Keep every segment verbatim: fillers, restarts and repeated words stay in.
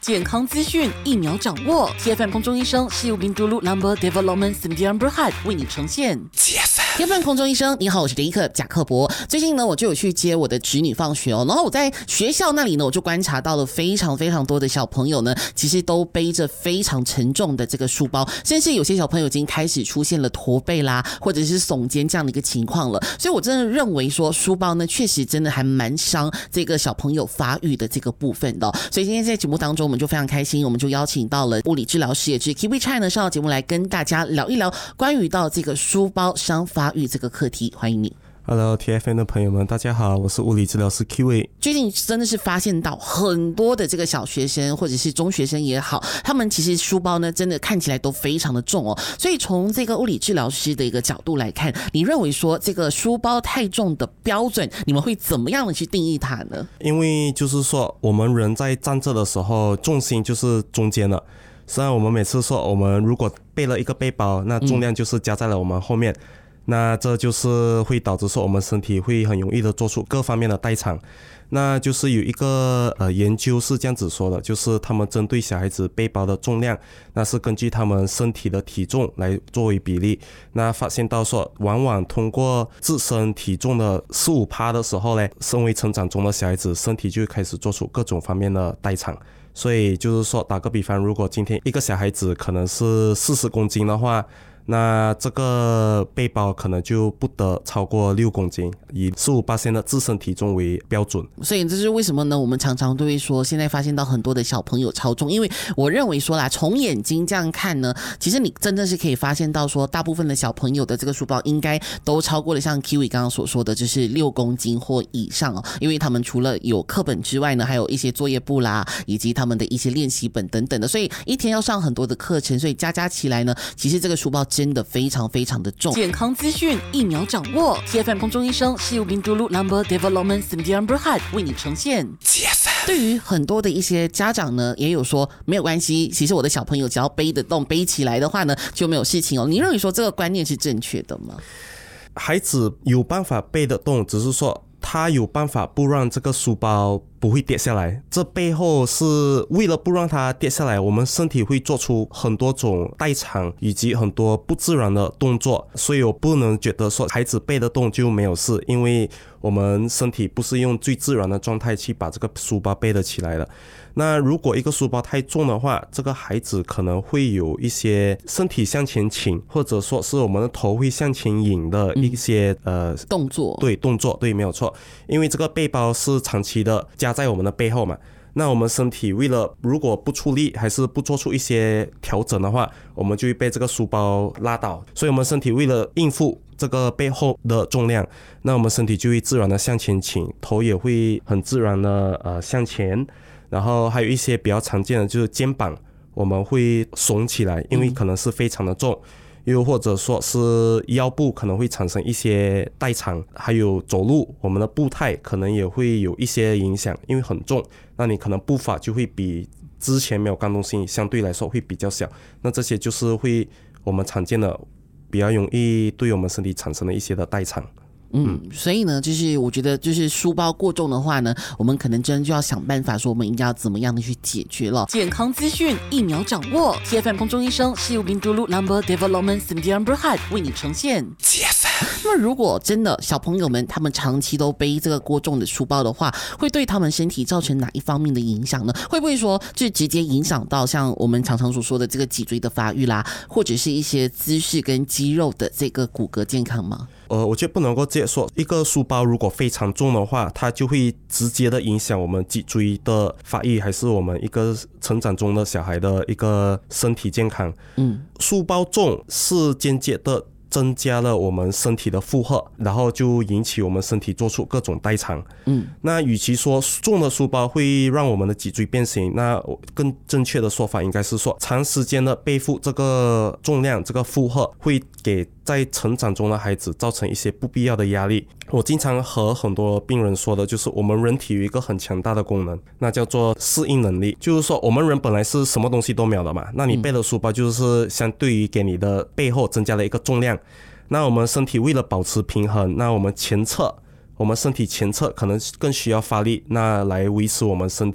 健康资讯一秒掌握 ，T F M 空中医生是由冰都路 Number Development Center Berhad 为你呈现。T F M 空中医生，你好，我是迪克贾克伯。最近呢，我就有去接我的侄女放学哦，然后我在学校那里呢，我就观察到了非常非常多的小朋友呢，其实都背着非常沉重的这个书包，甚至有些小朋友已经开始出现了驼背啦，或者是耸肩这样的一个情况了。所以我真的认为说，书包呢，确实真的还蛮伤这个小朋友发育的这个部分的、哦。所以今天在节目当中，我们就非常开心，我们就邀请到了物理治疗师，也是 Kiwi Chai 呢上到节目来跟大家聊一聊关于到这个书包伤发育这个课题。欢迎你。 Hello T F M 的朋友们，大家好，我是物理治疗师 Kiwi。 最近真的是发现到很多的这个小学生或者是中学生也好，他们其实书包呢真的看起来都非常的重哦。所以从这个物理治疗师的一个角度来看，你认为说这个书包太重的标准，你们会怎么样的去定义它呢？ 因为就是说，我们人在站着的时候，重心就是中间了。虽然我们每次说，我们如果背了一个背包，那重量就是加在了我们后面。嗯，那这就是会导致说我们身体会很容易的做出各方面的代偿。那就是有一个呃研究是这样子说的，就是他们针对小孩子背包的重量，那是根据他们身体的体重来作为比例。那发现到说，往往通过自身体重的 百分之十五 的时候呢，身为成长中的小孩子身体就开始做出各种方面的代偿。所以就是说，打个比方，如果今天一个小孩子可能是四十公斤的话，那这个背包可能就不得超过六公斤，以 百分之十五 的自身体重为标准。 所以这是为什么呢？我们常常都会说，现在发现到很多的小朋友超重，因为我认为说啦，从眼睛这样看呢，其实你真的是可以发现到说，大部分的小朋友的这个书包应该都超过了像 Kiwi 刚刚所说的，就是六公斤或以上哦。因为他们除了有课本之外呢，还有一些作业簿啦，以及他们的一些练习本等等的，所以一天要上很多的课程，所以加加起来呢，其实这个书包真的非常非常的重。健康资讯一秒掌握 ，T F M 空中医生是由冰都路 Number Development Center Berhad 为你呈现。T F M 对于很多的一些家长呢，也有说没有关系，其实我的小朋友只要背得动、背起来的话呢，就没有事情哦。你认为说这个观念是正确的吗？ 孩子有办法背得动，只是说他有办法不让这个书包不会跌下来，这背后是为了不让它跌下来，我们身体会做出很多种代偿以及很多不自然的动作。所以我不能觉得说孩子背得动就没有事，因为我们身体不是用最自然的状态去把这个书包背得起来的。那如果一个书包太重的话，这个孩子可能会有一些身体向前倾，或者说是我们的头会向前引的一些、嗯、呃动作。 对，动作，对，没有错。因为这个背包是长期的加在我们的背后嘛，那我们身体为了如果不出力还是不做出一些调整的话，我们就会被这个书包拉倒。所以我们身体为了应付这个背后的重量，那我们身体就会自然的向前倾，头也会很自然的呃向前。然后还有一些比较常见的就是肩膀我们会耸起来，因为可能是非常的重、嗯、又或者说是腰部可能会产生一些代偿，还有走路我们的步态可能也会有一些影响，因为很重，那你可能步伐就会比之前没有干动性相对来说会比较小。那这些就是会我们常见的比较容易对我们身体产生的一些的代偿。 嗯，所以呢，就是我觉得，就是书包过重的话呢，我们可能真的就要想办法说，我们应该要怎么样的去解决了。健康资讯一秒掌握 ，T F M 空中医生是由冰都路 Number Development Center Berhad 为你呈现。T F M。那么如果真的小朋友们他们长期都背这个过重的书包的话，会对他们身体造成哪一方面的影响呢？会不会说就直接影响到像我们常常所说的这个脊椎的发育啦，或者是一些姿势跟肌肉的这个骨骼健康吗？ 呃，我觉得不能够直接说一个书包如果非常重的话，它就会直接的影响我们脊椎的发育，还是我们一个成长中的小孩的一个身体健康。嗯，书包重是间接的增加了我们身体的负荷，然后就引起我们身体做出各种代偿。嗯，那与其说重的书包会让我们的脊椎变形，那更正确的说法应该是说，长时间的背负这个重量，这个负荷会给在成长中的孩子造成一些不必要的压力。我经常和很多病人说的就是，我们人体有一个很强大的功能，那叫做适应能力。就是说我们人本来是什么东西都没有的嘛，那你背的书包就是相对于给你的背后增加了一个重量。那我们身体为了保持平衡，那我们前侧我们身体前侧可能更需要发力，那来维持我们身体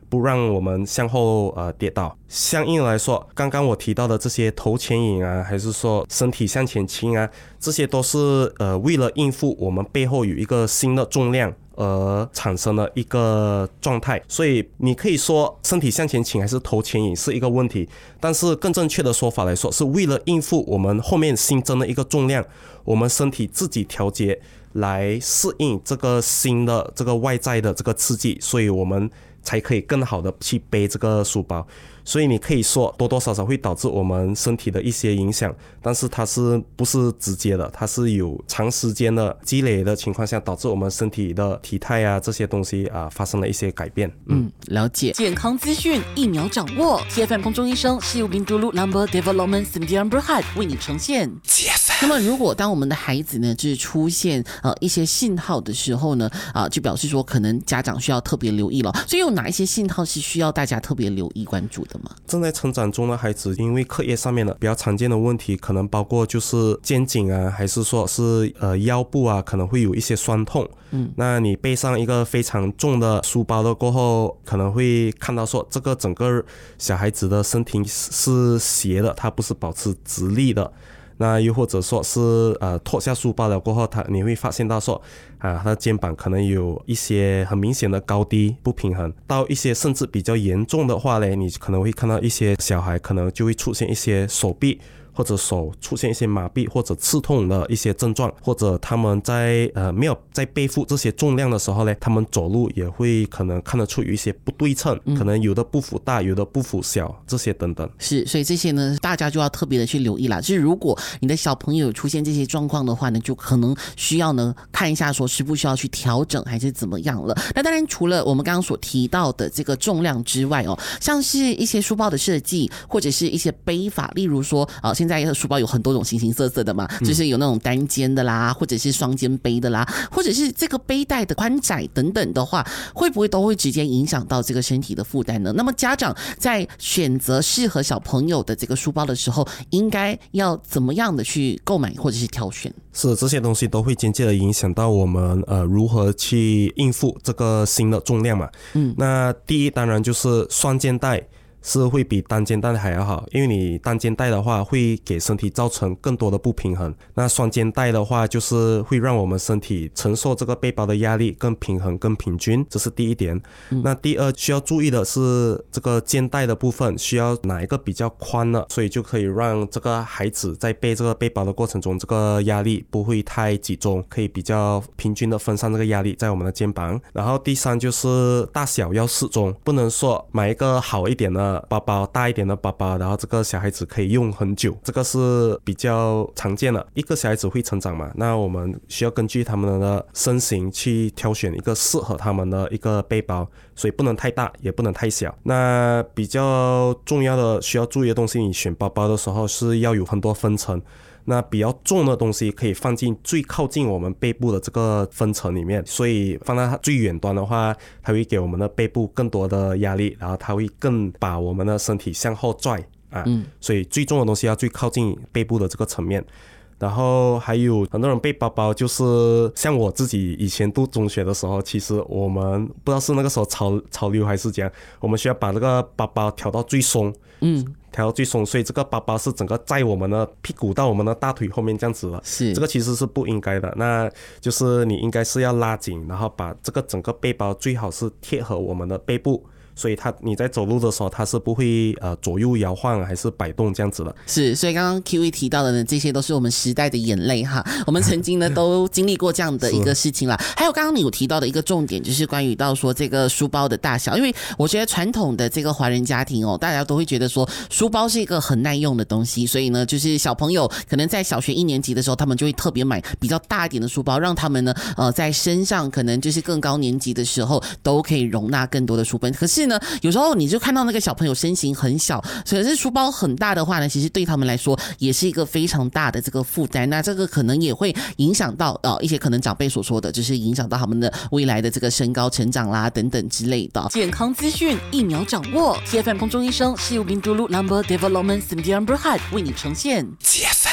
不让我们向后呃跌倒。相应来说，刚刚我提到的这些头前引啊，还是说身体向前倾啊，这些都是呃为了应付我们背后有一个新的重量而产生的一个状态。所以你可以说身体向前倾还是头前引是一个问题，但是更正确的说法来说，是为了应付我们后面新增的一个重量，我们身体自己调节来适应这个新的这个外在的这个刺激，所以我们才可以更好的去背这个书包。所以你可以说多多少少会导致我们身体的一些影响，但是它是不是直接的，它是有长时间的积累的情况下导致我们身体的体态啊这些东西啊发生了一些改变。 嗯，了解。健康资讯一秒掌握 ，T F M 空中医生是由宾珠路 Number Development Sdn Bhd 为你呈现。那么如果当我们的孩子呢就是出现呃一些信号的时候呢啊、呃，就表示说可能家长需要特别留意了。所以有哪一些信号是需要大家特别留意关注的吗？ 正在成长中的孩子，因为课业上面的比较常见的问题，可能包括就是肩颈啊，还是说是呃腰部啊，可能会有一些酸痛。嗯，那你背上一个非常重的书包了过后，可能会看到说这个整个小孩子的身体是斜的，它不是保持直立的。那又或者说是呃脱下书包了过后，他你会发现到说啊，他的肩膀可能有一些很明显的高低不平衡，到一些甚至比较严重的话呢，你可能会看到一些小孩可能就会出现一些手臂或者手出现一些麻痹或者刺痛的一些症状，或者他们在呃没有在背负这些重量的时候呢，他们走路也会可能看得出有一些不对称，嗯、可能有的不符大，有的不符小，这些等等。 是，所以这些呢，大家就要特别的去留意啦。就是如果你的小朋友有出现这些状况的话呢，就可能需要呢看一下说需不需要去调整还是怎么样了。那当然除了我们刚刚所提到的这个重量之外哦，像是一些书包的设计或者是一些背法，例如说啊、呃，现在的书包有很多种形形色色的嘛，就是有那种单肩的啦，或者是双肩背的啦，或者是这个背带的宽窄等等的话，会不会都会直接影响到这个身体的负担呢？那么家长在选择适合小朋友的这个书包的时候，应该要怎么样的去购买或者是挑选？ 是，这些东西都会间接的影响到我们呃如何去应付这个新的重量嘛。嗯，那第一当然就是双肩带是会比单肩带还要好，因为你单肩带的话会给身体造成更多的不平衡，那双肩带的话就是会让我们身体承受这个背包的压力更平衡更平均，这是第一点。嗯、那第二需要注意的是这个肩带的部分需要哪一个比较宽呢，所以就可以让这个孩子在背这个背包的过程中，这个压力不会太集中，可以比较平均的分散这个压力在我们的肩膀。然后第三就是大小要适中，不能说买一个好一点的包包，大一点的包包，然后这个小孩子可以用很久，这个是比较常见的。一个小孩子会成长嘛，那我们需要根据他们的身形去挑选一个适合他们的一个背包，所以不能太大也不能太小。那比较重要的需要注意的东西，你选包包的时候是要有很多分层，那比较重的东西可以放进最靠近我们背部的这个分层里面，所以放在最远端的话，它会给我们的背部更多的压力，然后它会更把我们的身体向后拽啊、嗯，所以最重的东西要最靠近背部的这个层面。然后还有很多人背包包，就是像我自己以前读中学的时候，其实我们不知道是那个时候潮潮流还是怎样，我们需要把这个包包调到最松，嗯，调到最松，所以这个包包是整个在我们的屁股到我们的大腿后面这样子了，是这个其实是不应该的，那就是你应该是要拉紧，然后把这个整个背包最好是贴合我们的背部。所以它你在走路的时候，它是不会呃左右摇晃还是摆动这样子的。 是，所以刚刚 Q E 提到的呢，这些都是我们时代的眼泪哈。我们曾经呢都经历过这样的一个事情啦。还有刚刚你有提到的一个重点，就是关于到说这个书包的大小，因为我觉得传统的这个华人家庭哦，大家都会觉得说书包是一个很耐用的东西，所以呢，就是小朋友可能在小学一年级的时候，他们就会特别买比较大一点的书包，让他们呢呃在身上可能就是更高年级的时候都可以容纳更多的书本。可是呢，有时候你就看到那个小朋友身形很小，可是书包很大的话呢，其实对他们来说也是一个非常大的这个负担。那这个可能也会影响到呃一些可能长辈所说的，就是影响到他们的未来的这个身高成长啦等等之类的。健康资讯一秒掌握 ，T F M 空中医生是由宾珠路 Number Development Sdn Bhd 为你呈现。T F M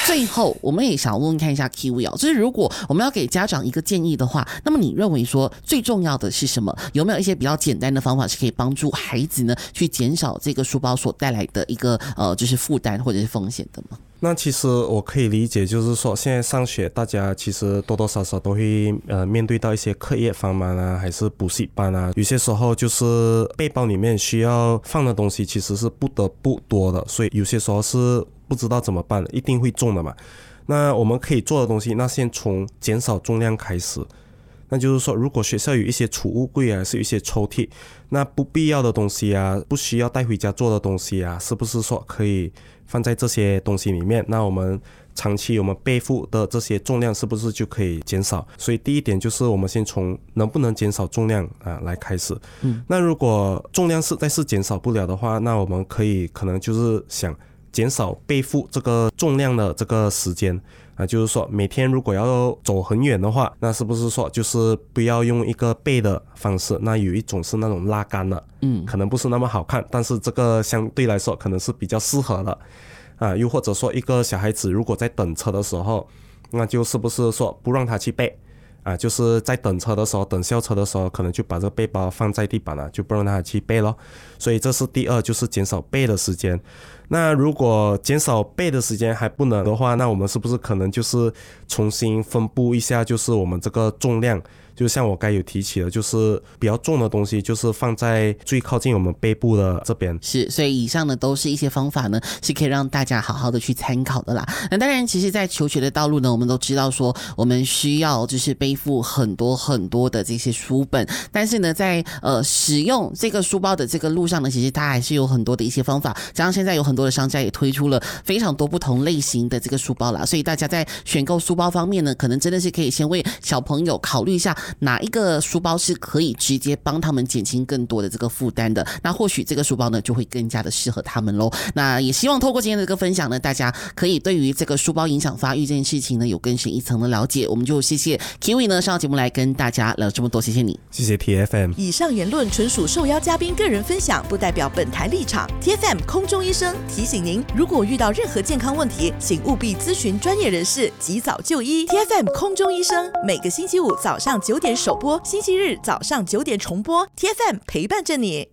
最后我们也想问问看一下 Kiwi 哦，就是如果我们要给家长一个建议的话，那么你认为说最重要的是什么？有没有一些比较简单的方法是可以帮助孩子呢去减少这个书包所带来的一个呃就是负担或者是风险的吗？ 那其实我可以理解，就是说现在上学，大家其实多多少少都会呃面对到一些课业繁忙啊，还是补习班啊，有些时候就是背包里面需要放的东西其实是不得不多的，所以有些时候是不知道怎么办的，一定会重的嘛。那我们可以做的东西，那先从减少重量开始。那就是说，如果学校有一些储物柜啊，是有一些抽屉，那不必要的东西啊，不需要带回家做的东西啊，是不是说可以放在这些东西里面？那我们长期我们背负的这些重量是不是就可以减少？所以第一点就是我们先从能不能减少重量啊来开始。嗯，那如果重量实在是减少不了的话，那我们可以可能就是想减少背负这个重量的这个时间。啊，就是说每天如果要走很远的话，那是不是说就是不要用一个背的方式？那有一种是那种拉杆的，嗯，可能不是那么好看，但是这个相对来说可能是比较适合的。啊，又或者说一个小孩子如果在等车的时候，那就是不是说不让他去背啊，就是在等车的时候，等校车的时候，可能就把这个背包放在地板了，就不让他去背咯。所以这是第二，就是减少背的时间。那如果减少背的时间还不能的话，那我们是不是可能就是重新分布一下，就是我们这个重量，就像我刚才有提起的，就是比较重的东西就是放在最靠近我们背部的这边。 是，所以以上呢都是一些方法呢，是可以让大家好好的去参考的啦。那当然其实在求学的道路呢，我们都知道说我们需要就是背负很多很多的这些书本，但是呢在呃使用这个书包的这个路上呢，其实它还是有很多的一些方法，加上现在有很多的商家也推出了非常多不同类型的这个书包啦，所以大家在选购书包方面呢，可能真的是可以先为小朋友考虑一下哪一个书包是可以直接帮他们减轻更多的这个负担的，那或许这个书包呢就会更加的适合他们咯。那也希望透过今天的这个分享呢，大家可以对于这个书包影响发育这件事情呢有更深一层的了解。我们就谢谢 Kiwi 呢上节目来跟大家聊这么多，谢谢你。 谢谢 T F M。 以上言论纯属受邀嘉宾个人分享，不代表本台立场。 T F M 空中医生提醒您，如果遇到任何健康问题，请务必咨询专业人士，及早就医。 T F M 空中医生每个星期五早上九点首播，星期日早上九点重播。 T F M 陪伴着你。